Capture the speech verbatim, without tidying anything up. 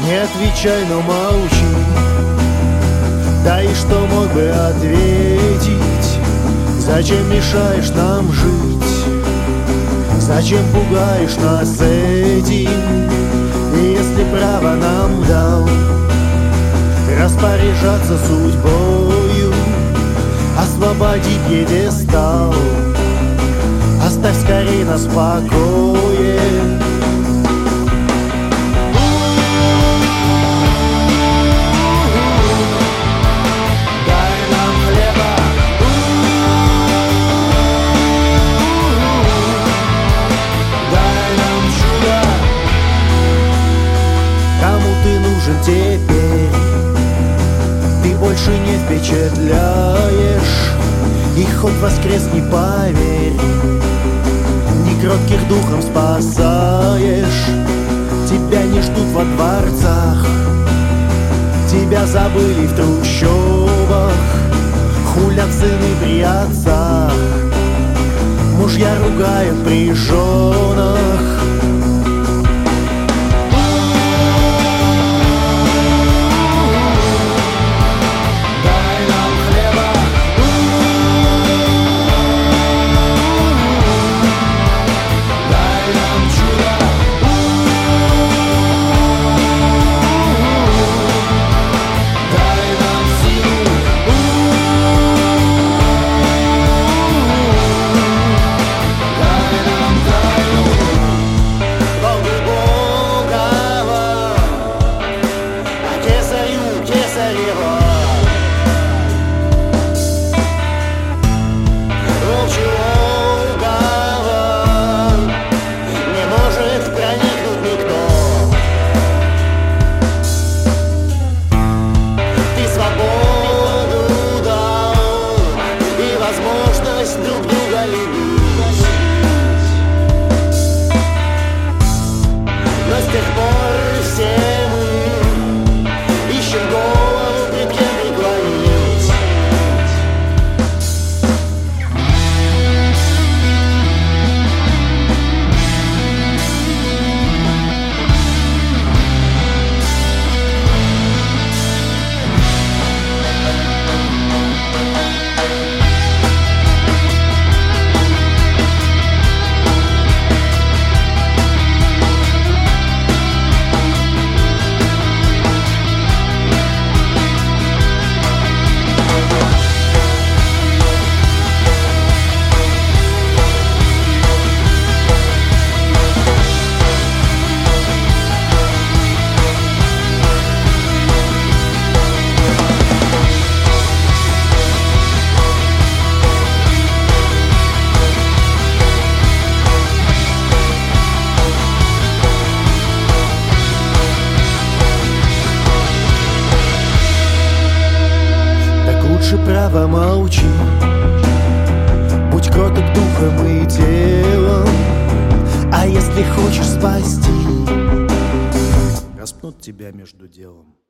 Не отвечай, но молчи. Да и что мог бы ответить? Зачем мешаешь нам жить? Зачем пугаешь нас этим? И если право нам дал распоряжаться судьбою, освободи пьедестал, оставь скорей нас в покое. Теперь ты больше не впечатляешь, и хоть воскресни, поверь, не кротких духом спасаешь. Тебя не ждут во дворцах, тебя забыли в трущобах, хулят сыны при отцах, мужья ругают при женах. Лучше право молчи, будь кроток духом и телом. А если хочешь спасти, распнут тебя между делом.